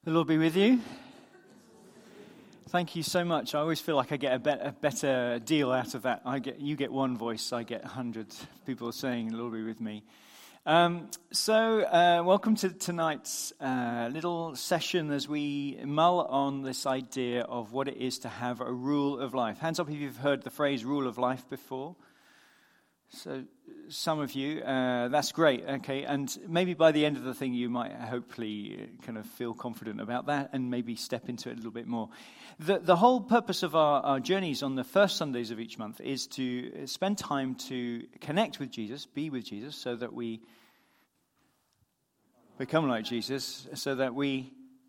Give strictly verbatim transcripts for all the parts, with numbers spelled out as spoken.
The Lord be with you. Thank you so much. I always feel like I get a, be- a better deal out of that. I get you get one voice, I get a hundred people saying, "The Lord be with me." Um, so, uh, welcome to tonight's uh, little session as we mull on this idea of what it is to have a rule of life. Hands up if you've heard the phrase "rule of life" before. So, some of you, uh, that's great, okay, and maybe by the end of the thing you might hopefully kind of feel confident about that and maybe step into it a little bit more. The, the whole purpose of our, our journeys on the first Sundays of each month is to spend time to connect with Jesus, be with Jesus, so that we become like Jesus, so that we...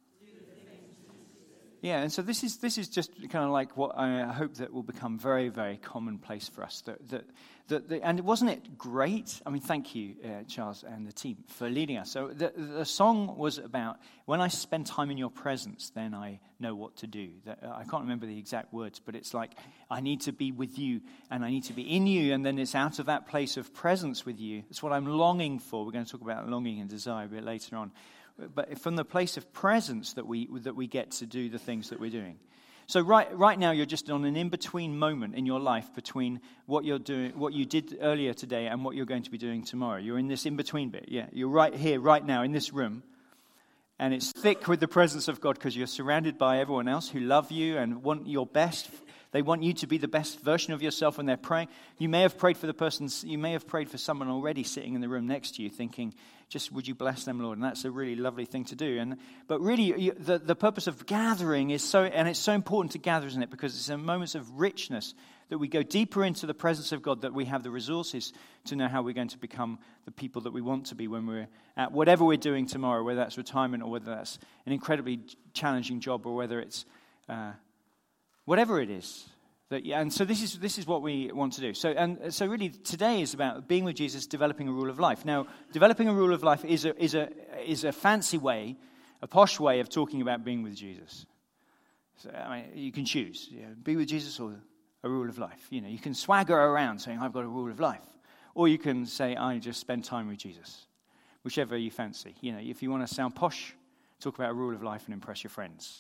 Yeah, and so this is this is just kind of like what I hope that will become very, very commonplace for us. That that that, that and wasn't it great? I mean, thank you, uh, Charles and the team, for leading us. So the the song was about when I spend time in your presence, then I know what to do. That, uh, I can't remember the exact words, but it's like I need to be with you, and I need to be in you, and then it's out of that place of presence with you. It's what I'm longing for. We're going to talk about longing and desire a bit later on. But from the place of presence that we that we get to do the things that we're doing. So right right now you're just on an in-between moment in your life between what you're doing, what you did earlier today, and what you're going to be doing tomorrow. You're in this in-between bit. Yeah, you're right here, right now, in this room, and it's thick with the presence of God because you're surrounded by everyone else who love you and want your best. They want you to be the best version of yourself when they're praying. You may have prayed for the person, you may have prayed for someone already sitting in the room next to you thinking, just would you bless them, Lord? And that's a really lovely thing to do. And But really, you, the, the purpose of gathering is so, and it's so important to gather, isn't it? Because it's in moments of richness that we go deeper into the presence of God, that we have the resources to know how we're going to become the people that we want to be when we're at whatever we're doing tomorrow, whether that's retirement or whether that's an incredibly challenging job or whether it's... Uh, Whatever it is, that, yeah, and so this is this is what we want to do. So and so really today is about being with Jesus, developing a rule of life. Now, developing a rule of life is a is a is a fancy way, a posh way of talking about being with Jesus. So I mean, you can choose, you know, be with Jesus or a rule of life. You know, you can swagger around saying I've got a rule of life, or you can say I just spend time with Jesus, whichever you fancy. You know, if you want to sound posh, talk about a rule of life and impress your friends.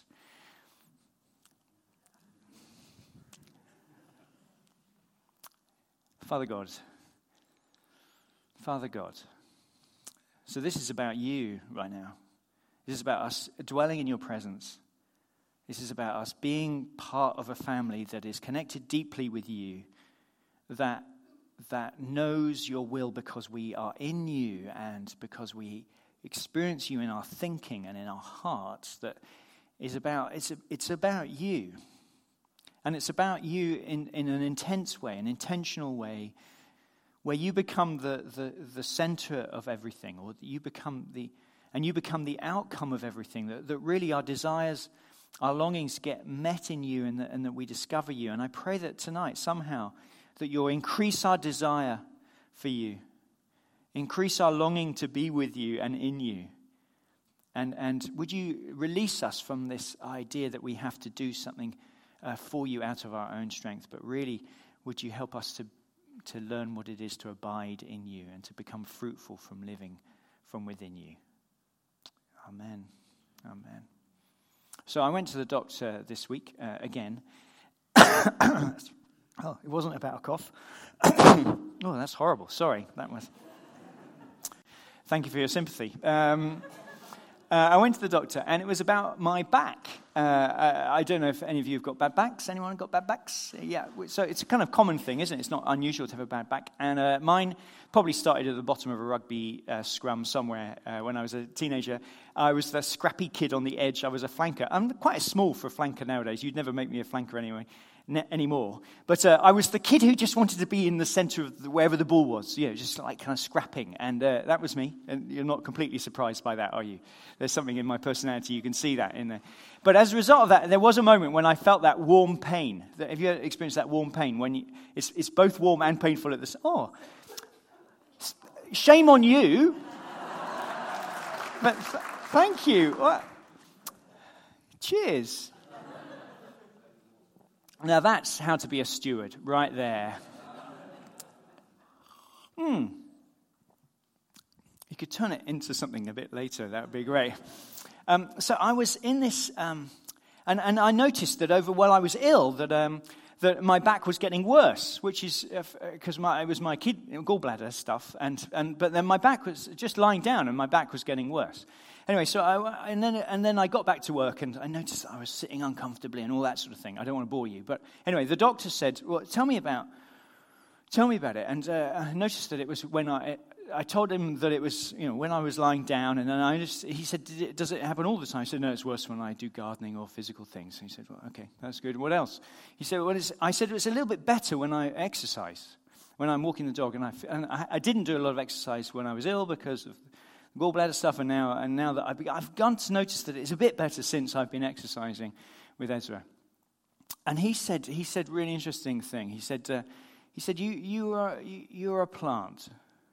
Father God, Father God, so this is about you right now. This is about us dwelling in your presence. This is about us being part of a family that is connected deeply with you, that that knows your will because we are in you and because we experience you in our thinking and in our hearts, that is about, it's, it's about you. And it's about you in, in an intense way, an intentional way, where you become the, the, the center of everything, or you become the and you become the outcome of everything. That, that really our desires, our longings get met in you, and that, and that we discover you. And I pray that tonight somehow that you'll increase our desire for you, increase our longing to be with you and in you. And and would you release us from this idea that we have to do something Uh, for you out of our own strength, but really would you help us to to learn what it is to abide in you and to become fruitful from living from within you. Amen. Amen. So I went to the doctor this week uh, again. Oh, it wasn't about a cough. Oh, that's horrible. Sorry, that was. Thank you for your sympathy. Um, Uh, I went to the doctor, and it was about my back. Uh, I, I don't know if any of you have got bad backs. Anyone got bad backs? Yeah, so it's a kind of common thing, isn't it? It's not unusual to have a bad back. And uh, mine probably started at the bottom of a rugby uh, scrum somewhere uh, when I was a teenager. I was the scrappy kid on the edge. I was a flanker. I'm quite small for a flanker nowadays. You'd never make me a flanker anyway. Anymore, but uh, I was the kid who just wanted to be in the center of the, wherever the ball was, you know, just like kind of scrapping, and uh, that was me. And you're not completely surprised by that, are you? There's something in my personality, you can see that in there. But as a result of that, there was a moment when I felt that warm pain. Have you ever experienced that warm pain when you, it's it's both warm and painful at the same? Oh, shame on you! But th- thank you. What? Cheers. Now that's how to be a steward, right there. Hmm. You could turn it into something a bit later. That would be great. Um, so I was in this, um, and, and I noticed that over while I was ill, that um, that my back was getting worse, which is because uh, it was my kid gallbladder stuff, and and but then my back was just lying down, and my back was getting worse. Anyway, so I, and then and then I got back to work, and I noticed that I was sitting uncomfortably and all that sort of thing. I don't want to bore you, but anyway, the doctor said, "Well, tell me about, tell me about it." And uh, I noticed that it was when I I told him that it was, you know, when I was lying down, and then I just he said, Did it, "Does it happen all the time?" I said, "No, it's worse when I do gardening or physical things." And he said, "Well, okay, that's good. What else?" He said, "Well, it's, I said it's a little bit better when I exercise, when I'm walking the dog, and I and I, I didn't do a lot of exercise when I was ill because of gallbladder stuff, and now and now that I've, I've begun to notice that it's a bit better since I've been exercising with Ezra." And he said, he said, really interesting thing. He said, uh, he said, you you are you, you are a plant.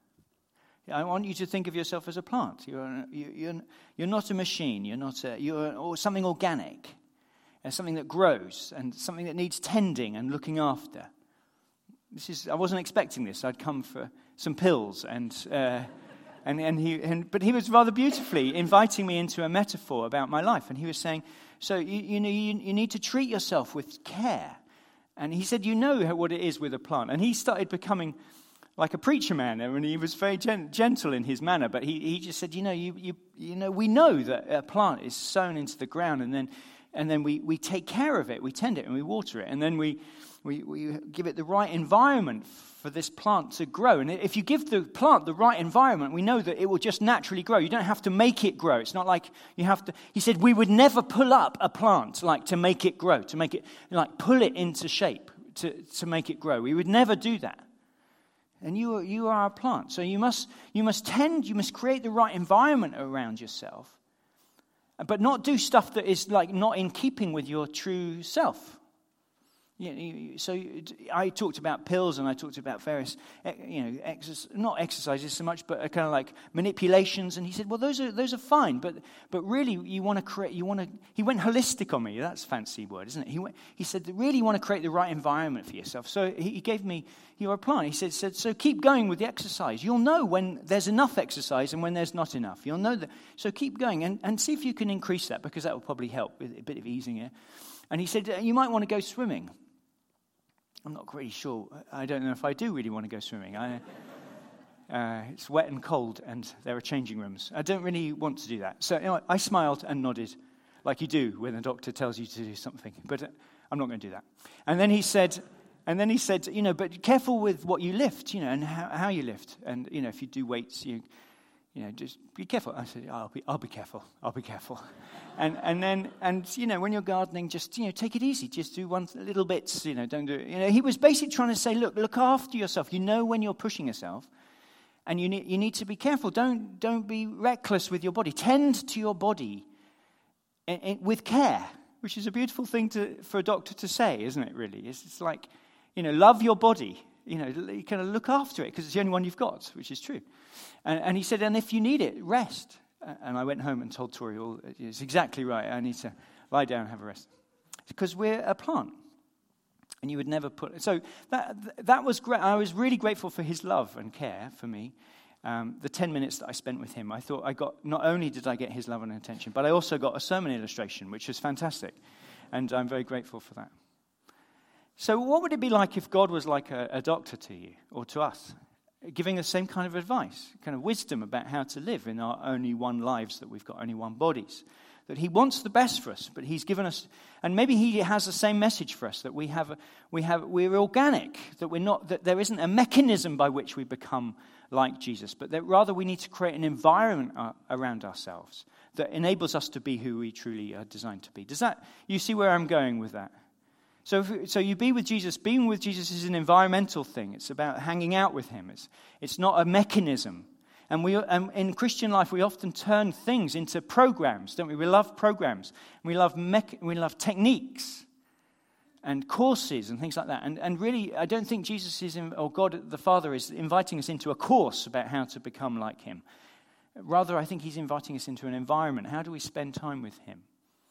I want you to think of yourself as a plant. You're you, you're you're not a machine. You're not a, you're or something organic, uh, something that grows and something that needs tending and looking after. This is I wasn't expecting this. I'd come for some pills and. Uh, And, and he, and, but he was rather beautifully inviting me into a metaphor about my life. And he was saying, so you, you know, you, you need to treat yourself with care. And he said, you know how, what it is with a plant. And he started becoming like a preacher man, and he was very gen- gentle in his manner. But he, he just said, you know, you, you, you know, we know that a plant is sown into the ground, and then and then we, we take care of it, we tend it, and we water it, and then we, we we give it the right environment for this plant to grow. And if you give the plant the right environment, we know that it will just naturally grow. You don't have to make it grow. It's not like you have to. He said we would never pull up a plant like to make it grow, to make it like pull it into shape to, to make it grow. We would never do that. And you are, you are a plant, so you must you must tend, you must create the right environment around yourself, but not do stuff that is like not in keeping with your true self. Yeah, so I talked about pills, and I talked about various, you know, exercise, not exercises so much, but kind of like manipulations. And he said, "Well, those are those are fine, but but really, you want to create. You want to." He went holistic on me. That's a fancy word, isn't it? He went, he said, "Really, you want to create the right environment for yourself." So he gave me your plan. He said, said, "So keep going with the exercise. You'll know when there's enough exercise and when there's not enough. You'll know that. So keep going and and see if you can increase that, because that will probably help with a bit of easing it." And he said, "You might want to go swimming." I'm not really sure. I don't know if I do really want to go swimming. I, uh, it's wet and cold, and there are changing rooms. I don't really want to do that. So anyway, I smiled and nodded, like you do when the doctor tells you to do something. But uh, I'm not going to do that. And then he said, and then he said, you know, but careful with what you lift, you know, and how, how you lift. And you know, if you do weights, you, you know, just be careful. I said, I'll be, I'll be careful. I'll be careful. And and then and you know, when you're gardening, just you know, take it easy. Just do one little bits. You know, don't do it. You know, he was basically trying to say, look, look after yourself. You know when you're pushing yourself, and you need you need to be careful. Don't don't be reckless with your body. Tend to your body in, in, with care, which is a beautiful thing to for a doctor to say, isn't it? Really, it's, it's like, you know, love your body. You know, you kind of look after it because it's the only one you've got, which is true. And, and he said, and if you need it, rest. And I went home and told Tori, well, it's exactly right. I need to lie down and have a rest. Because we're a plant. And you would never put... So that that was great. I was really grateful for his love and care for me. Um, the ten minutes that I spent with him, I thought I got... Not only did I get his love and attention, but I also got a sermon illustration, which was fantastic. And I'm very grateful for that. So what would it be like if God was like a, a doctor to you or to us? Giving the same kind of advice, kind of wisdom about how to live in our only one lives, that we've got only one bodies. That he wants the best for us, but he's given us, and maybe he has the same message for us, that we have, a, we have, we're organic, that we're not, that there isn't a mechanism by which we become like Jesus, but that rather we need to create an environment uh, around ourselves that enables us to be who we truly are designed to be. Does that, you see where I'm going with that? So, if, so you be with Jesus. Being with Jesus is an environmental thing. It's about hanging out with him. It's it's not a mechanism. And we um, in Christian life, we often turn things into programs, don't we? We love programs. We love me- we love techniques and courses and things like that. And and really, I don't think Jesus is, in, or God the Father is inviting us into a course about how to become like him. Rather, I think he's inviting us into an environment. How do we spend time with him?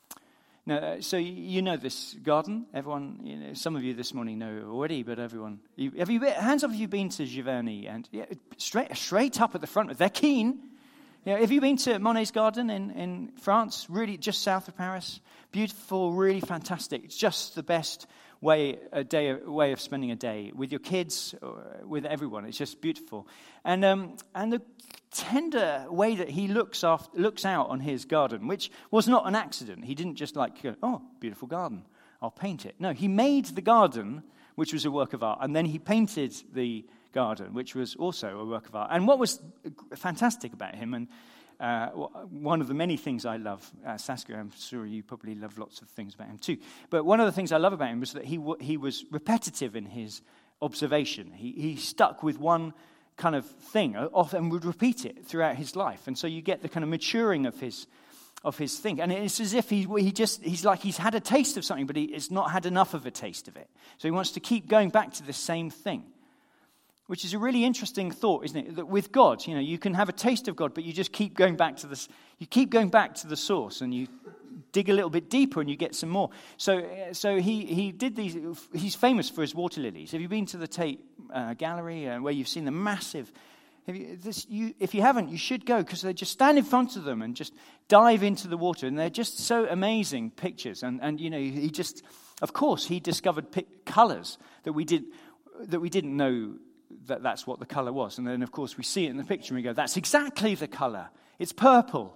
Now, so you know this garden. Everyone, you know, some of you this morning know already, but everyone, you, have you been, hands up if you've been to Giverny, and yeah, straight straight up at the front. They're keen. Yeah, have you been to Monet's Garden in, in France? Really, just south of Paris. Beautiful, really fantastic. It's just the best way a day way of spending a day with your kids, or with everyone. It's just beautiful, and um, and the tender way that he looks after, looks out on his garden, which was not an accident. He didn't just like go, oh, beautiful garden, I'll paint it. No, he made the garden, which was a work of art, and then he painted the garden, which was also a work of art. And what was fantastic about him, and uh, one of the many things I love, uh, Saskia, I'm sure you probably love lots of things about him too, but one of the things I love about him was that he w- he was repetitive in his observation. He he stuck with one kind of thing and would repeat it throughout his life, and so you get the kind of maturing of his of his thing. And it's as if he he just he's like he's had a taste of something, but he has not had enough of a taste of it, so he wants to keep going back to the same thing. Which is a really interesting thought, isn't it? That with God, you know, you can have a taste of God, but you just keep going back to this. You keep going back to the source, and you dig a little bit deeper, and you get some more. So, so he he did these. He's famous for his water lilies. Have you been to the Tate uh, Gallery, uh, where you've seen the massive? Have you, this, you, if you haven't, you should go, because they just stand in front of them and just dive into the water, and they're just so amazing pictures. And and you know, he just, of course, he discovered pic- colors that we did that we didn't know. That that's what the color was. And then, of course, we see it in the picture and we go, that's exactly the color. It's purple.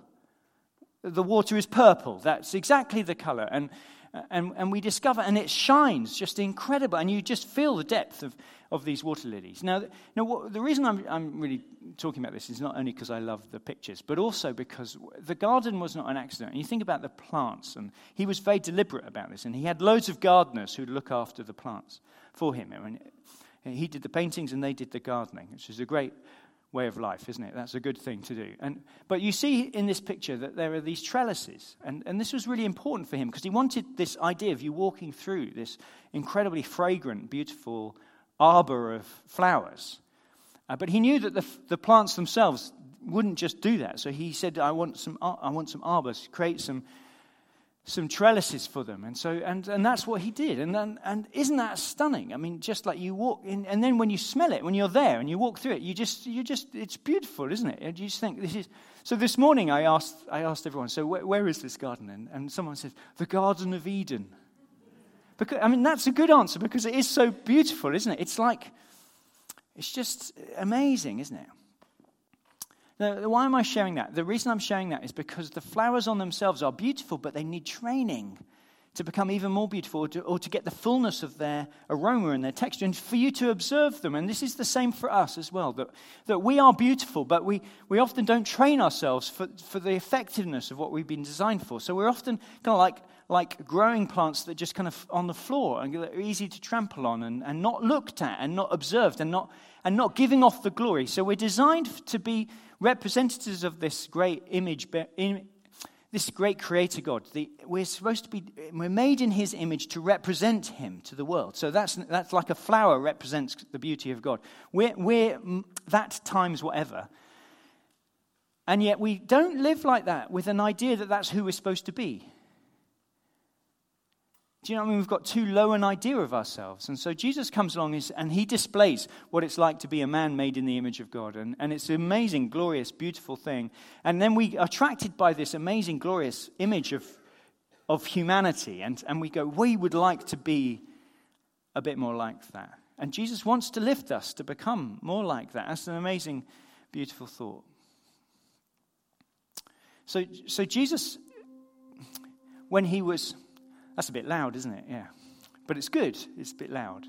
The water is purple. That's exactly the color. And and and we discover, and it shines just incredible. And you just feel the depth of, of these water lilies. Now, now what, the reason I'm, I'm really talking about this is not only because I love the pictures, but also because the garden was not an accident. And you think about the plants, and he was very deliberate about this. And he had loads of gardeners who'd look after the plants for him. I mean, he did the paintings and they did the gardening, which is a great way of life, isn't it? That's a good thing to do. And but you see in this picture that there are these trellises. And, and this was really important for him because he wanted this idea of you walking through this incredibly fragrant, beautiful arbor of flowers. Uh, but he knew that the, the plants themselves wouldn't just do that. So he said, I want some I want some arbors, create some some trellises for them. And so and, and that's what he did. And then, and isn't that stunning? I mean, just like you walk in, and then when you smell it, when you're there and you walk through it, you just you just it's beautiful, isn't it? And you just think this is. So this morning I asked I asked everyone, so where, where is this garden? And, and someone said, the Garden of Eden. Because I mean that's a good answer because it is so beautiful, isn't it? It's like it's just amazing, isn't it? Now, why am I sharing that? The reason I'm sharing that is because the flowers on themselves are beautiful, but they need training to become even more beautiful, or to, or to get the fullness of their aroma and their texture, and for you to observe them. And this is the same for us as well, that, that we are beautiful, but we, we often don't train ourselves for, for the effectiveness of what we've been designed for. So we're often kind of like, like growing plants that just kind of on the floor and are easy to trample on and, and not looked at and not observed and not and not giving off the glory. So we're designed to be representatives of this great image, this great creator God. The, we're supposed to be, we're made in his image to represent him to the world. So that's that's like a flower represents the beauty of God. We're, we're that times whatever. And yet we don't live like that with an idea that that's who we're supposed to be. Do you know what I mean? We've got too low an idea of ourselves. And so Jesus comes along and he displays what it's like to be a man made in the image of God. And, and it's an amazing, glorious, beautiful thing. And then we are attracted by this amazing, glorious image of, of humanity. And, and we go, we would like to be a bit more like that. And Jesus wants to lift us to become more like that. That's an amazing, beautiful thought. So, so Jesus, when he was... That's a bit loud, isn't it? Yeah. But it's good. It's a bit loud.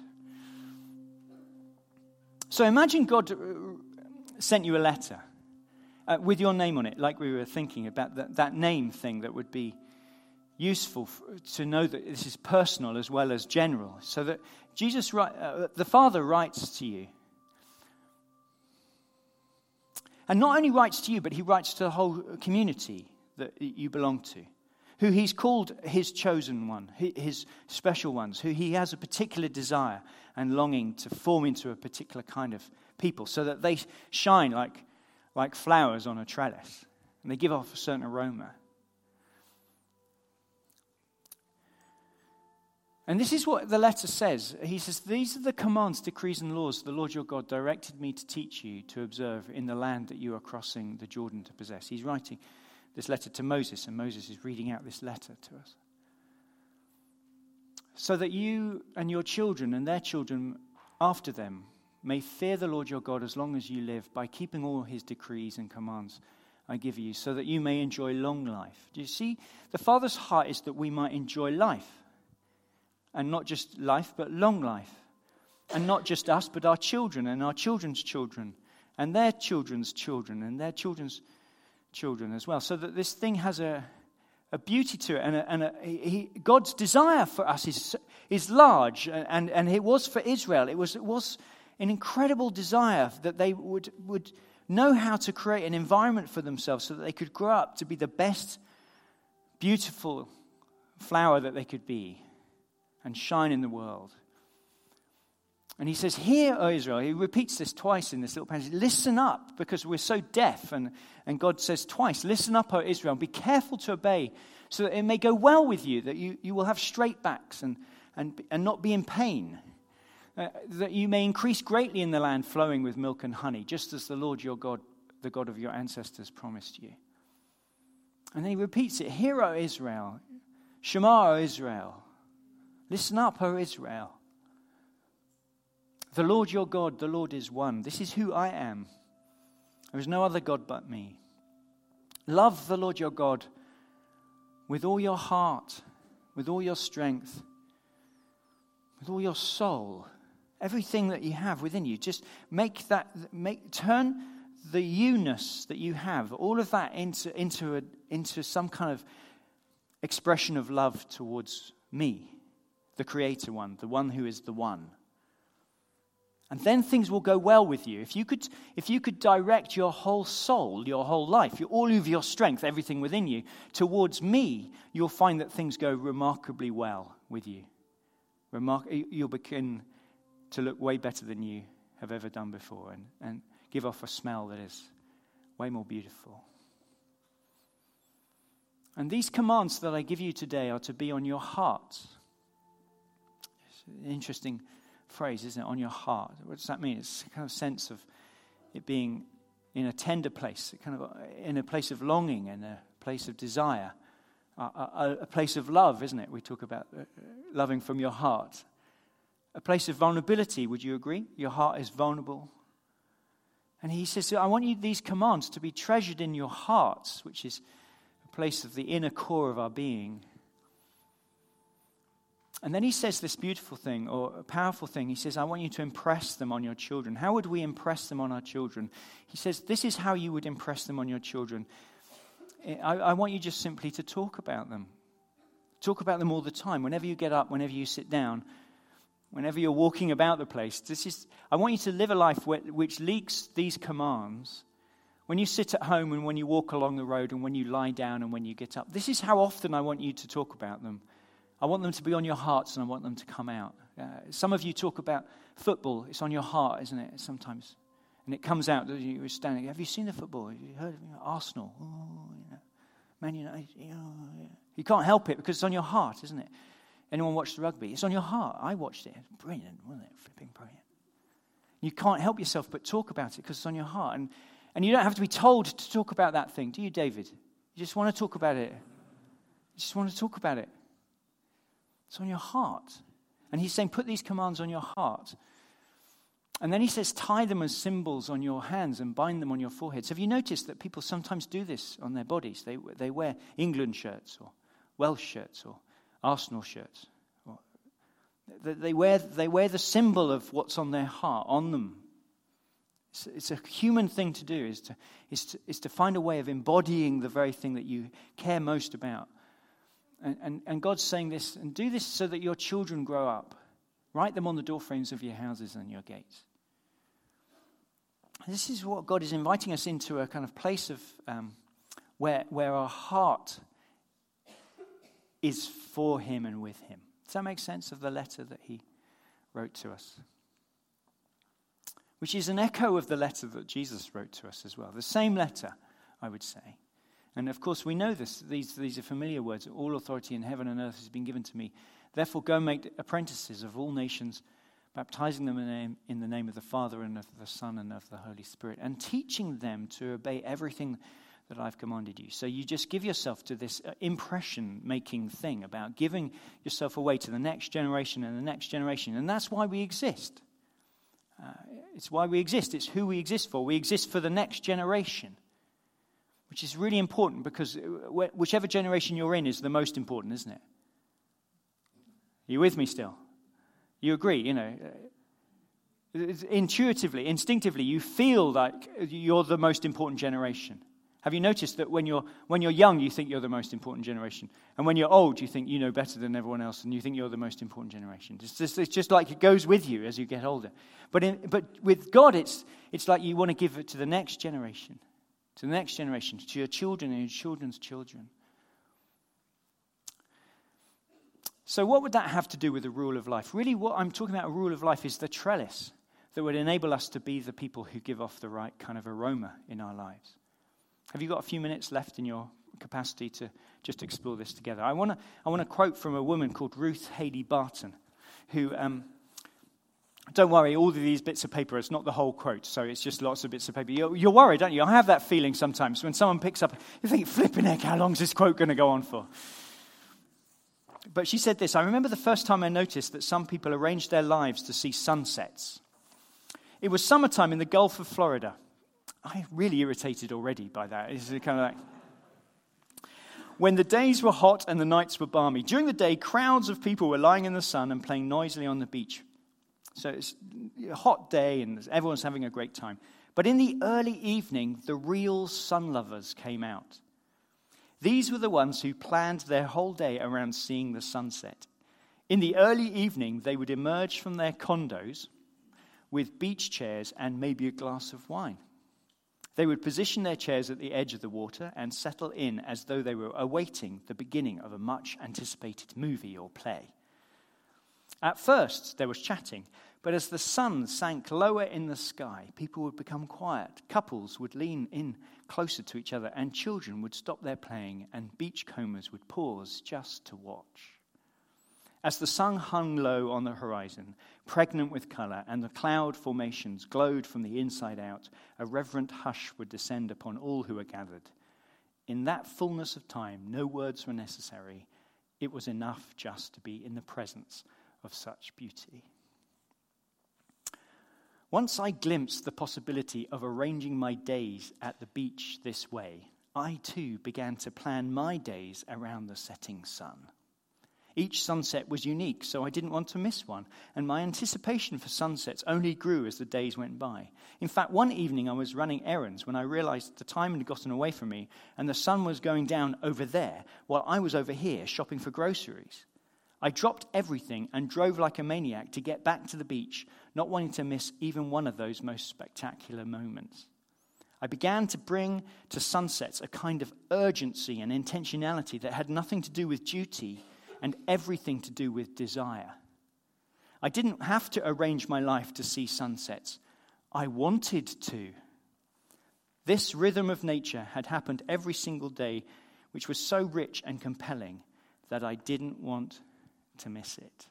So imagine God sent you a letter uh, with your name on it, like we were thinking about that, that name thing that would be useful for, to know that this is personal as well as general. So that Jesus, uh, the Father writes to you. And not only writes to you, but he writes to the whole community that you belong to. Who he's called his chosen one, his special ones, who he has a particular desire and longing to form into a particular kind of people so that they shine like, like flowers on a trellis and they give off a certain aroma. And this is what the letter says. He says, these are the commands, decrees, and laws the Lord your God directed me to teach you to observe in the land that you are crossing the Jordan to possess. He's writing this letter to Moses, and Moses is reading out this letter to us. So that you and your children and their children after them may fear the Lord your God as long as you live, by keeping all his decrees and commands I give you, so that you may enjoy long life. Do you see? The Father's heart is that we might enjoy life. And not just life, but long life. And not just us, but our children and our children's children. And their children's children and their children's children as well. So that this thing has a, a beauty to it. And, a, and a, he, God's desire for us is, is large. And, and it was for Israel. It was, it was an incredible desire that they would, would know how to create an environment for themselves so that they could grow up to be the best, beautiful flower that they could be. And shine in the world. And he says, hear, O Israel. He repeats this twice in this little passage. Listen up, because we're so deaf. And, and God says twice, listen up, O Israel. Be careful to obey, so that it may go well with you, that you, you will have straight backs and, and, and not be in pain. Uh, that you may increase greatly in the land flowing with milk and honey, just as the Lord your God, the God of your ancestors, promised you. And then he repeats it, hear, O Israel. Shema, O Israel. Listen up, O Israel. The Lord your God, the Lord is one. This is who I am. There is no other God but me. Love the Lord your God with all your heart, with all your strength, with all your soul, everything that you have within you. Just make that, make turn the you-ness that you have, all of that into into a, into some kind of expression of love towards me. The creator one, the one who is the one. And then things will go well with you. If you could, if you could direct your whole soul, your whole life, your, all of your strength, everything within you, towards me, you'll find that things go remarkably well with you. Remark- you'll begin to look way better than you have ever done before, and, and give off a smell that is way more beautiful. And these commands that I give you today are to be on your hearts. An interesting phrase, isn't it? On your heart. What does that mean? It's a kind of sense of it being in a tender place, kind of in a place of longing and a place of desire, a, a, a place of love, isn't it? We talk about loving from your heart. A place of vulnerability, would you agree? Your heart is vulnerable. And he says, I want you these commands to be treasured in your hearts, which is a place of the inner core of our being. And then he says this beautiful thing, or a powerful thing. He says, I want you to impress them on your children. How would we impress them on our children? He says, this is how you would impress them on your children. I, I want you just simply to talk about them. Talk about them all the time. Whenever you get up, whenever you sit down, whenever you're walking about the place. This is. I want you to live a life where, which leaks these commands. When you sit at home and when you walk along the road and when you lie down and when you get up. This is how often I want you to talk about them. I want them to be on your hearts and I want them to come out. Uh, some of you talk about football. It's on your heart, isn't it, sometimes? And it comes out. You were standing. Have you seen the football? Have you heard of you know, Arsenal? Oh, you know, Man United. Oh, yeah. You can't help it because it's on your heart, isn't it? Anyone watch the rugby? It's on your heart. I watched it. It's brilliant, wasn't it? Flipping brilliant. You can't help yourself but talk about it because it's on your heart. And, and you don't have to be told to talk about that thing, do you, David? You just want to talk about it. You just want to talk about it. It's on your heart. And he's saying, put these commands on your heart. And then he says, tie them as symbols on your hands and bind them on your foreheads. Have you noticed that people sometimes do this on their bodies? They, they wear England shirts or Welsh shirts or Arsenal shirts. Or they, wear, they wear the symbol of what's on their heart, on them. It's, it's a human thing to do, is to, is, to, is to find a way of embodying the very thing that you care most about. And, and, and God's saying this, and do this so that your children grow up. Write them on the doorframes of your houses and your gates. This is what God is inviting us into, a kind of place of um, where where our heart is for him and with him. Does that make sense of the letter that he wrote to us? Which is an echo of the letter that Jesus wrote to us as well. The same letter, I would say. And of course, we know this. These, these are familiar words. All authority in heaven and earth has been given to me. Therefore, go and make apprentices of all nations, baptizing them in the name, in the name of the Father and of the Son and of the Holy Spirit, and teaching them to obey everything that I've commanded you. So you just give yourself to this impression-making thing about giving yourself away to the next generation and the next generation. And that's why we exist. Uh, it's why we exist. It's who we exist for. We exist for the next generation, which is really important because whichever generation you're in is the most important, isn't it? Are you with me still? You agree, you know. Intuitively, instinctively, you feel like you're the most important generation. Have you noticed that when you're when you're young, you think you're the most important generation, and when you're old, you think you know better than everyone else, and you think you're the most important generation? It's just, it's just like it goes with you as you get older. But in, but with God, it's it's like you want to give it to the next generation, to the next generation, to your children and your children's children. So what would that have to do with the rule of life? Really, what I'm talking about, a rule of life, is the trellis that would enable us to be the people who give off the right kind of aroma in our lives. Have you got a few minutes left in your capacity to just explore this together? I want to I want to quote from a woman called Ruth Haley Barton, who, um, don't worry, all of these bits of paper, it's not the whole quote, so it's just lots of bits of paper. You're, you're worried, don't you? I have that feeling sometimes when someone picks up, you think, flipping heck, how long is this quote going to go on for? But she said this: I remember the first time I noticed that some people arranged their lives to see sunsets. It was summertime in the Gulf of Florida. I'm really irritated already by that. It's kind of like, when the days were hot and the nights were balmy. During the day, crowds of people were lying in the sun and playing noisily on the beach. So it's a hot day and everyone's having a great time. But in the early evening, the real sun lovers came out. These were the ones who planned their whole day around seeing the sunset. In the early evening, they would emerge from their condos with beach chairs and maybe a glass of wine. They would position their chairs at the edge of the water and settle in as though they were awaiting the beginning of a much-anticipated movie or play. At first, there was chatting, but as the sun sank lower in the sky, people would become quiet. Couples would lean in closer to each other, and children would stop their playing, and beachcombers would pause just to watch. As the sun hung low on the horizon, pregnant with color, and the cloud formations glowed from the inside out, a reverent hush would descend upon all who were gathered. In that fullness of time, no words were necessary. It was enough just to be in the presence of such beauty. Once I glimpsed the possibility of arranging my days at the beach this way, I too began to plan my days around the setting sun. Each sunset was unique, so I didn't want to miss one, and my anticipation for sunsets only grew as the days went by. In fact, one evening I was running errands when I realized that the time had gotten away from me, and the sun was going down over there, while I was over here shopping for groceries. I dropped everything and drove like a maniac to get back to the beach, not wanting to miss even one of those most spectacular moments. I began to bring to sunsets a kind of urgency and intentionality that had nothing to do with duty and everything to do with desire. I didn't have to arrange my life to see sunsets. I wanted to. This rhythm of nature had happened every single day, which was so rich and compelling that I didn't want to miss it.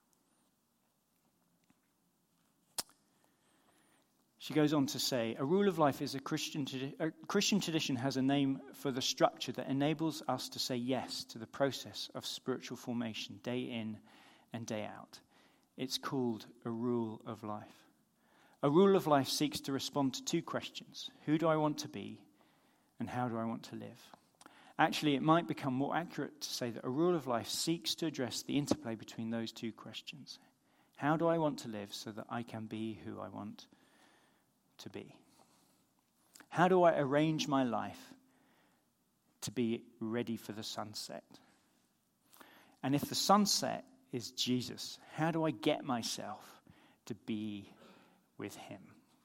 She goes on to say, a rule of life is a Christian, a Christian tradition has a name for the structure that enables us to say yes to the process of spiritual formation day in and day out. It's called a rule of life. A rule of life seeks to respond to two questions. Who do I want to be, and how do I want to live? Actually, it might become more accurate to say that a rule of life seeks to address the interplay between those two questions. How do I want to live so that I can be who I want to be? How do I arrange my life to be ready for the sunset? And if the sunset is Jesus, how do I get myself to be with him?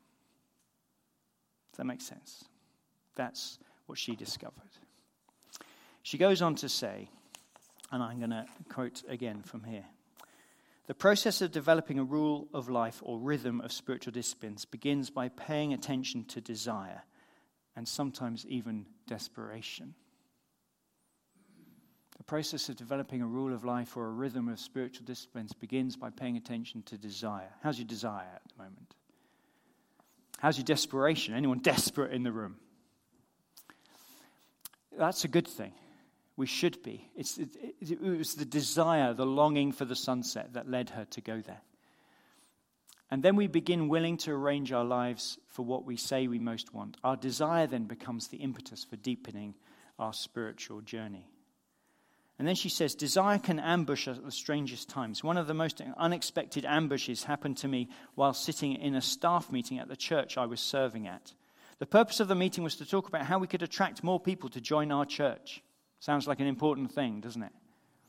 Does that make sense? That's what she discovered. She goes on to say, and I'm going to quote again from here, the process of developing a rule of life or rhythm of spiritual disciplines begins by paying attention to desire and sometimes even desperation. The process of developing a rule of life or a rhythm of spiritual disciplines begins by paying attention to desire. How's your desire at the moment? How's your desperation? Anyone desperate in the room? That's a good thing. We should be. It's, it, it, it was the desire, the longing for the sunset that led her to go there. And then we begin willing to arrange our lives for what we say we most want. Our desire then becomes the impetus for deepening our spiritual journey. And then she says, desire can ambush us at the strangest times. One of the most unexpected ambushes happened to me while sitting in a staff meeting at the church I was serving at. The purpose of the meeting was to talk about how we could attract more people to join our church. Sounds like an important thing, doesn't it?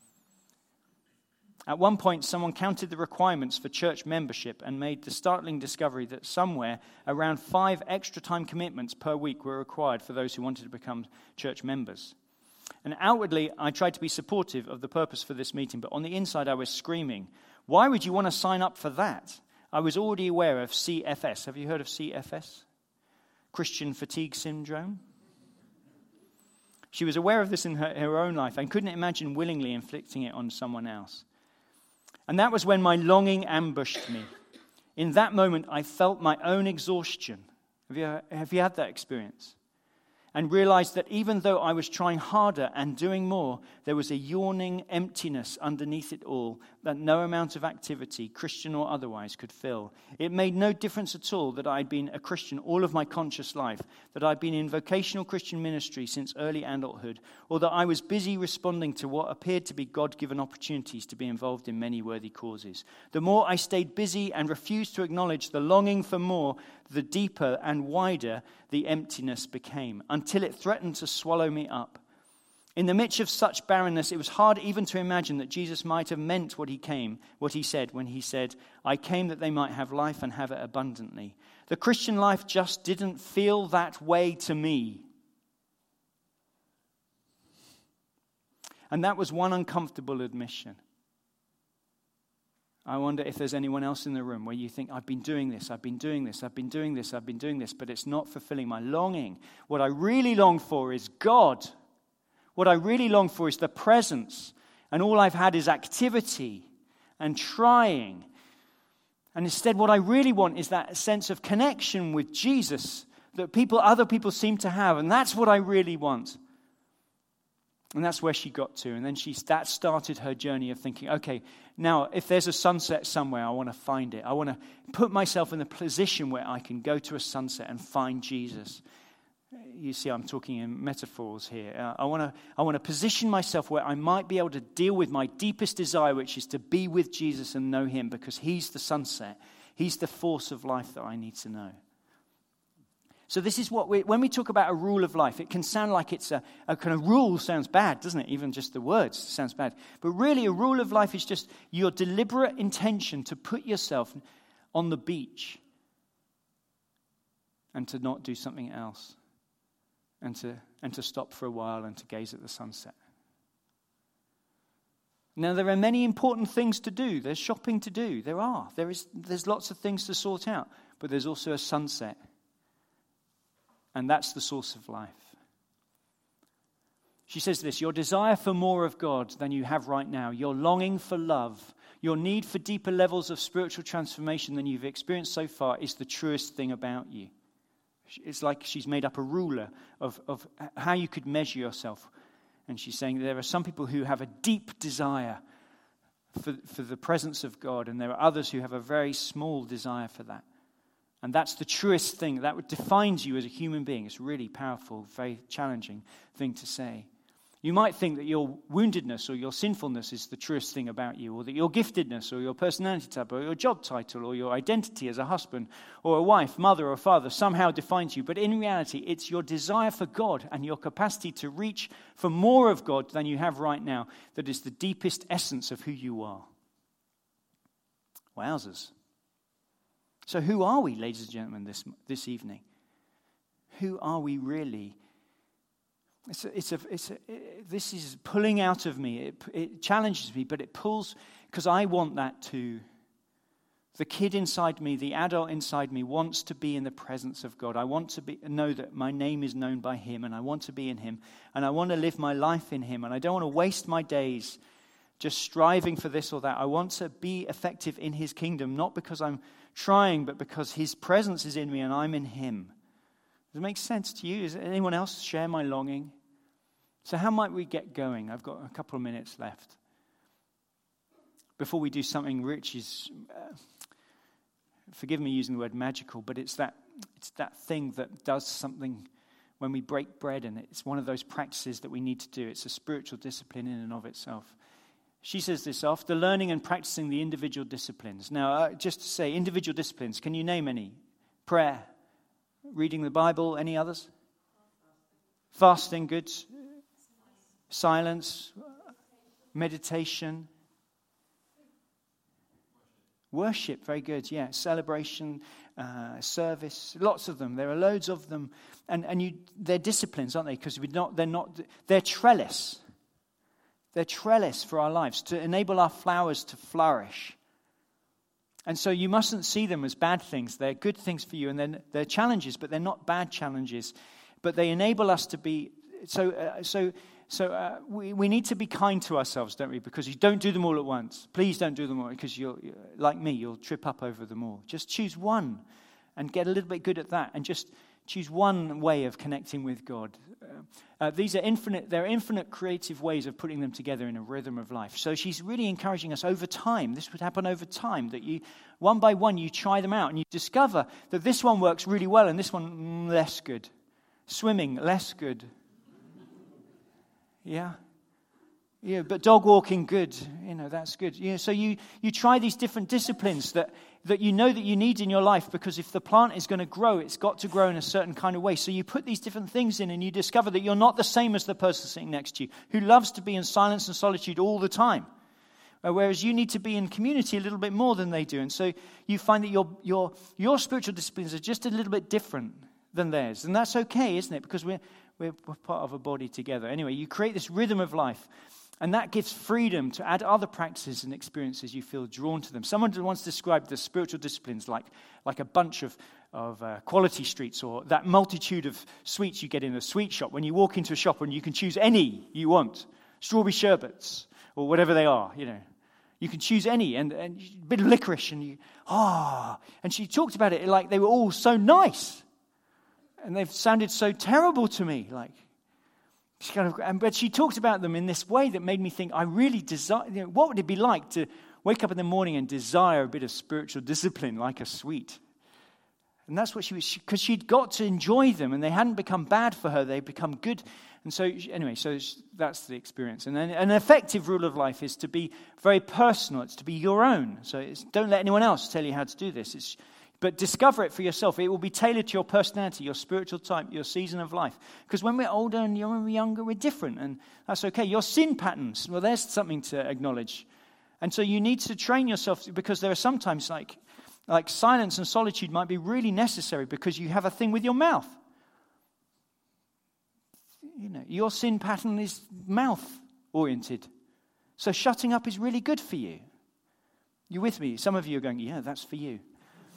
At one point, someone counted the requirements for church membership and made the startling discovery that somewhere around five extra time commitments per week were required for those who wanted to become church members. And outwardly, I tried to be supportive of the purpose for this meeting, but on the inside, I was screaming, why would you want to sign up for that? I was already aware of C F S. Have you heard of C F S? Christian fatigue syndrome. She was aware of this in her, her own life and couldn't imagine willingly inflicting it on someone else. And that was when my longing ambushed me. In that moment, I felt my own exhaustion. Have you, have you had that experience? And realized that even though I was trying harder and doing more, there was a yawning emptiness underneath it all that no amount of activity, Christian or otherwise, could fill. It made no difference at all that I'd been a Christian all of my conscious life, that I'd been in vocational Christian ministry since early adulthood, or that I was busy responding to what appeared to be God-given opportunities to be involved in many worthy causes. The more I stayed busy and refused to acknowledge the longing for more, the deeper and wider the emptiness became, until it threatened to swallow me up. In the midst of such barrenness, it was hard even to imagine that Jesus might have meant what he came, what he said when he said, I came that they might have life and have it abundantly. The Christian life just didn't feel that way to me. And that was one uncomfortable admission. I wonder if there's anyone else in the room where you think, I've been doing this, I've been doing this, I've been doing this, I've been doing this, but it's not fulfilling my longing. What I really long for is God. What I really long for is the presence. And all I've had is activity and trying. And instead, what I really want is that sense of connection with Jesus that people, other people seem to have. And that's what I really want. And that's where she got to. And then she, that started her journey of thinking, okay, now if there's a sunset somewhere, I want to find it. I want to put myself in a position where I can go to a sunset and find Jesus. You see, I'm talking in metaphors here. Uh, I want to I want to position myself where I might be able to deal with my deepest desire, which is to be with Jesus and know him, because he's the sunset. He's the force of life that I need to know. So this is what we, when we talk about a rule of life, it can sound like it's a, a kind of rule sounds bad, doesn't it? Even just the words sounds bad. But really a rule of life is just your deliberate intention to put yourself on the beach and to not do something else and to, and to stop for a while and to gaze at the sunset. Now, there are many important things to do. There's shopping to do. There are. There is, there's lots of things to sort out. But there's also a sunset. And that's the source of life. She says this, your desire for more of God than you have right now, your longing for love, your need for deeper levels of spiritual transformation than you've experienced so far is the truest thing about you. It's like she's made up a ruler of, of how you could measure yourself. And she's saying there are some people who have a deep desire for, for the presence of God, and there are others who have a very small desire for that. And that's the truest thing. That defines you as a human being. It's a really powerful, very challenging thing to say. You might think that your woundedness or your sinfulness is the truest thing about you, or that your giftedness or your personality type or your job title or your identity as a husband or a wife, mother or father somehow defines you. But in reality, it's your desire for God and your capacity to reach for more of God than you have right now that is the deepest essence of who you are. Wowzers. So who are we, ladies and gentlemen, this this evening? Who are we really? It's a, it's a, it's a, it, this is pulling out of me. It, it challenges me, but it pulls, because I want that too. The kid inside me, the adult inside me wants to be in the presence of God. I want to be, know that my name is known by him, and I want to be in him, and I want to live my life in him, and I don't want to waste my days just striving for this or that. I want to be effective in his kingdom, not because I'm trying, but because his presence is in me and I'm in him. Does it make sense to you? Does anyone else share my longing? So how might we get going? I've got a couple of minutes left. Before we do something which is, uh, forgive me using the word magical, but it's that it's that thing that does something when we break bread, and it's one of those practices that we need to do. It's a spiritual discipline in and of itself. She says this, after learning and practicing the individual disciplines. Now, uh, just to say, individual disciplines, can you name any? Prayer, reading the Bible, any others? Fasting, good. Silence, meditation. Worship, very good, yeah. Celebration, uh, service, lots of them. There are loads of them. And and you, they're disciplines, aren't they? Because we're not, they're not, they're trellis. They're trellis for our lives to enable our flowers to flourish. And so you mustn't see them as bad things. They're good things for you, and they're, they're challenges, but they're not bad challenges. But they enable us to be, so uh, so so uh, we, we need to be kind to ourselves, don't we? Because you don't do them all at once. Please don't do them all, because you'll, like me, you'll trip up over them all. Just choose one and get a little bit good at that, and just choose one way of connecting with God. Uh, uh, these are infinite, there are infinite creative ways of putting them together in a rhythm of life. So she's really encouraging us over time. This would happen over time, that you, one by one, you try them out and you discover that this one works really well and this one mm, less good. Swimming, less good. Yeah. Yeah, but dog walking, good. You know, that's good. Yeah, so you, you try these different disciplines that, that you know that you need in your life, because if the plant is going to grow, it's got to grow in a certain kind of way. So you put these different things in, and you discover that you're not the same as the person sitting next to you who loves to be in silence and solitude all the time. Whereas you need to be in community a little bit more than they do. And so you find that your your your spiritual disciplines are just a little bit different than theirs. And that's okay, isn't it? Because we're we're part of a body together. Anyway, you create this rhythm of life. And that gives freedom to add other practices and experiences you feel drawn to them. Someone once described the spiritual disciplines like, like a bunch of, of uh, quality streets, or that multitude of sweets you get in a sweet shop. When you walk into a shop and you can choose any you want, strawberry sherbets or whatever they are, you know. You can choose any, and, and a bit of licorice, and you, ah. Oh. And she talked about it like they were all so nice. And they've sounded so terrible to me, like. She kind of, but she talked about them in this way that made me think, I really desire, you know, what would it be like to wake up in the morning and desire a bit of spiritual discipline like a sweet? And that's what she was, because she, she'd got to enjoy them, and they hadn't become bad for her, they'd become good. And so, anyway, so that's the experience. And then an effective rule of life is to be very personal. It's to be your own. So it's, don't let anyone else tell you how to do this. It's, But discover it for yourself. It will be tailored to your personality, your spiritual type, your season of life. Because when we're older and when we're younger, we're different. And that's okay. Your sin patterns, well, there's something to acknowledge. And so you need to train yourself, because there are sometimes like, like silence and solitude might be really necessary because you have a thing with your mouth. You know, your sin pattern is mouth-oriented. So shutting up is really good for you. You with me? Some of you are going, yeah, that's for you.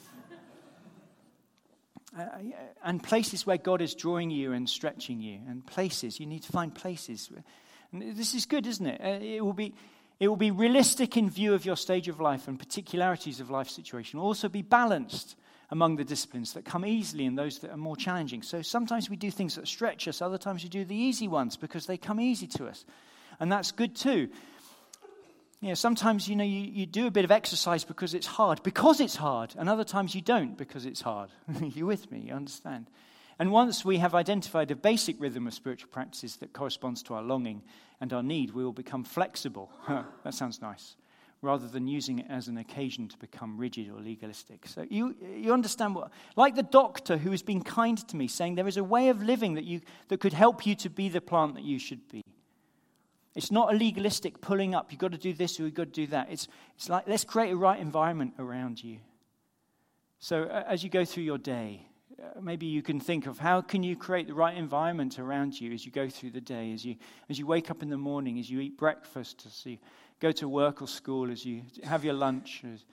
Uh, and places where God is drawing you and stretching you, and places you need to find places. And this is good, isn't it? Uh, it will be, it will be realistic in view of your stage of life and particularities of life situation. It will also be balanced among the disciplines that come easily and those that are more challenging. So sometimes we do things that stretch us, other times we do the easy ones because they come easy to us, and that's good too. You know, sometimes, you know, you, you do a bit of exercise because it's hard, because it's hard, and other times you don't because it's hard. You with me? You understand? And once we have identified a basic rhythm of spiritual practices that corresponds to our longing and our need, we will become flexible. That sounds nice. Rather than using it as an occasion to become rigid or legalistic. So you you understand what, like the doctor who has been kind to me, saying there is a way of living that you that could help you to be the plant that you should be. It's not a legalistic pulling up. You've got to do this or you've got to do that. It's it's like, let's create a right environment around you. So uh, as you go through your day, uh, maybe you can think of how can you create the right environment around you as you go through the day, as you as you wake up in the morning, as you eat breakfast, as you go to work or school, as you have your lunch. As,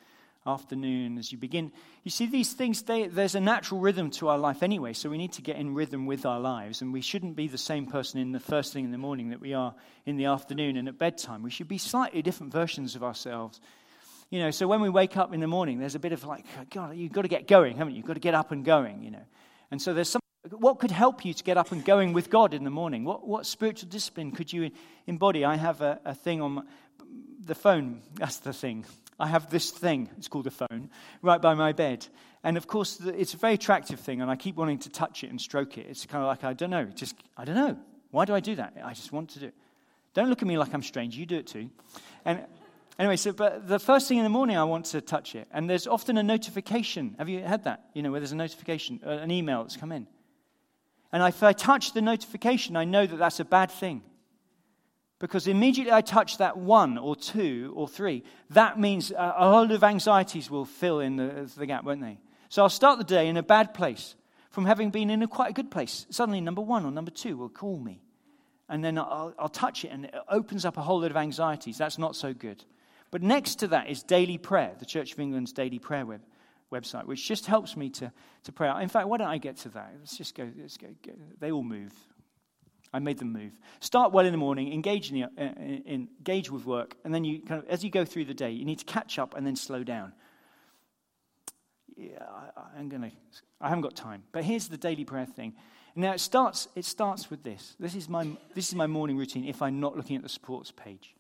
afternoon, as you begin. You see, these things, they, there's a natural rhythm to our life anyway, so we need to get in rhythm with our lives, and we shouldn't be the same person in the first thing in the morning that we are in the afternoon and at bedtime. We should be slightly different versions of ourselves. You know, so when we wake up in the morning, there's a bit of like, God, you've got to get going, haven't you? You've got to get up and going, you know. And so there's some, what could help you to get up and going with God in the morning? What what spiritual discipline could you embody? I have a, a thing on my, the phone, that's the thing. I have this thing, it's called a phone, right by my bed. And of course, it's a very attractive thing, and I keep wanting to touch it and stroke it. It's kind of like, I don't know, just, I don't know. Why do I do that? I just want to do it. Don't look at me like I'm strange, you do it too. And anyway, so, but the first thing in the morning, I want to touch it. And there's often a notification. Have you had that? You know, where there's a notification, uh, an email that's come in. And if I touch the notification, I know that that's a bad thing. Because immediately I touch that one or two or three, that means a, a whole lot of anxieties will fill in the, the gap, won't they? So I'll start the day in a bad place from having been in a quite a good place. Suddenly number one or number two will call me. And then I'll, I'll touch it and it opens up a whole lot of anxieties. That's not so good. But next to that is daily prayer, the Church of England's daily prayer web, website, which just helps me to, to pray. In fact, why don't I get to that? Let's just go. Let's go. go. They all move. I made them move. Start well in the morning, engage in, the, uh, in engage with work, and then you kind of, as you go through the day, you need to catch up and then slow down. Yeah, I, I'm gonna. I haven't got time, but here's the daily prayer thing. Now it starts. It starts with this. This is my. This is my morning routine. If I'm not looking at the supports page,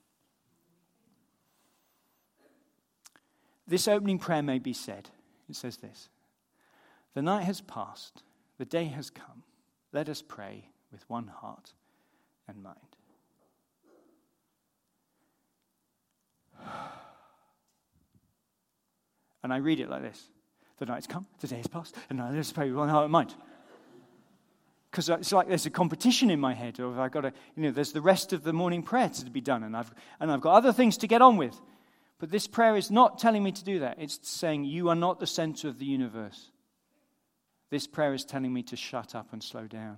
this opening prayer may be said. It says this: "The night has passed. The day has come. Let us pray with one heart and mind." And I read it like this: the night's come, the day has passed, and now let us pray with one heart and mind. Because it's like there's a competition in my head, or I've got to, you know, there's the rest of the morning prayer to be done, and I've and I've got other things to get on with. But this prayer is not telling me to do that. It's saying you are not the center of the universe. This prayer is telling me to shut up and slow down.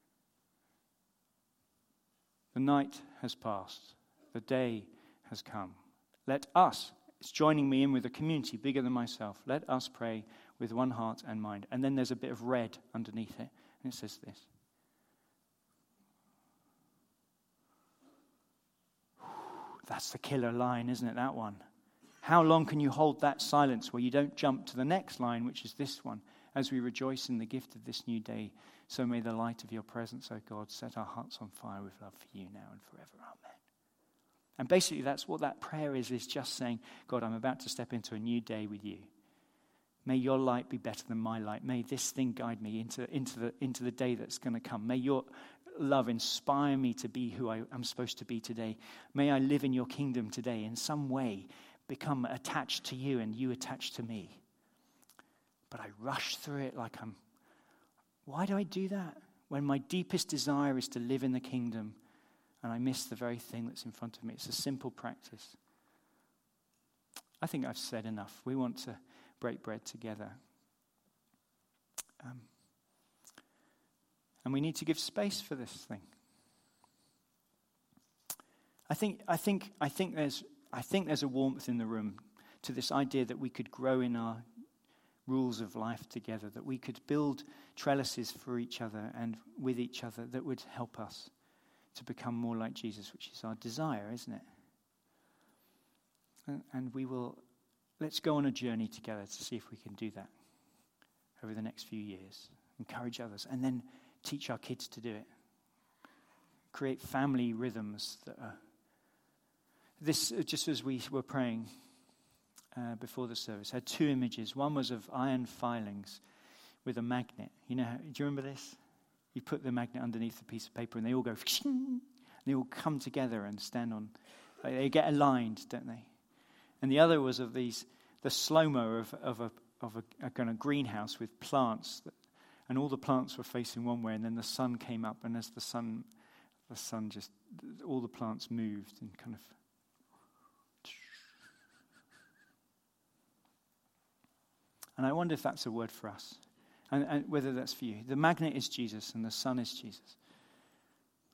The night has passed. The day has come. Let us, it's joining me in with a community bigger than myself. Let us pray with one heart and mind. And then there's a bit of red underneath it. And it says this: that's the killer line, isn't it, that one? How long can you hold that silence where you don't jump to the next line, which is this one? As we rejoice in the gift of this new day, so may the light of your presence, O God, set our hearts on fire with love for you now and forever. Amen. And basically that's what that prayer is, is just saying, God, I'm about to step into a new day with you. May your light be better than my light. May this thing guide me into, into, the, into the day that's going to come. May your love inspire me to be who I am supposed to be today. May I live in your kingdom today in some way, become attached to you and you attached to me. But I rush through it like I'm... Why do I do that? When my deepest desire is to live in the kingdom and I miss the very thing that's in front of me. It's a simple practice. I think I've said enough. We want to break bread together. Um, and we need to give space for this thing. I think I think I think there's I think there's a warmth in the room to this idea that we could grow in our rules of life together, that we could build trellises for each other and with each other that would help us to become more like Jesus, which is our desire, isn't it? And, and we will, let's go on a journey together to see if we can do that over the next few years. Encourage others and then teach our kids to do it. Create family rhythms that are... This, just as we were praying uh, before the service, had two images. One was of iron filings with a magnet. You know, how, do you remember this? You put the magnet underneath the piece of paper and they all go, and they all come together and stand on. They get aligned, don't they? And the other was of these, the slow-mo of, of a of a, a kind of greenhouse with plants, that, and all the plants were facing one way, and then the sun came up, and as the sun, the sun just, all the plants moved and kind of. And I wonder if that's a word for us, and, and whether that's for you. The magnet is Jesus, and the sun is Jesus.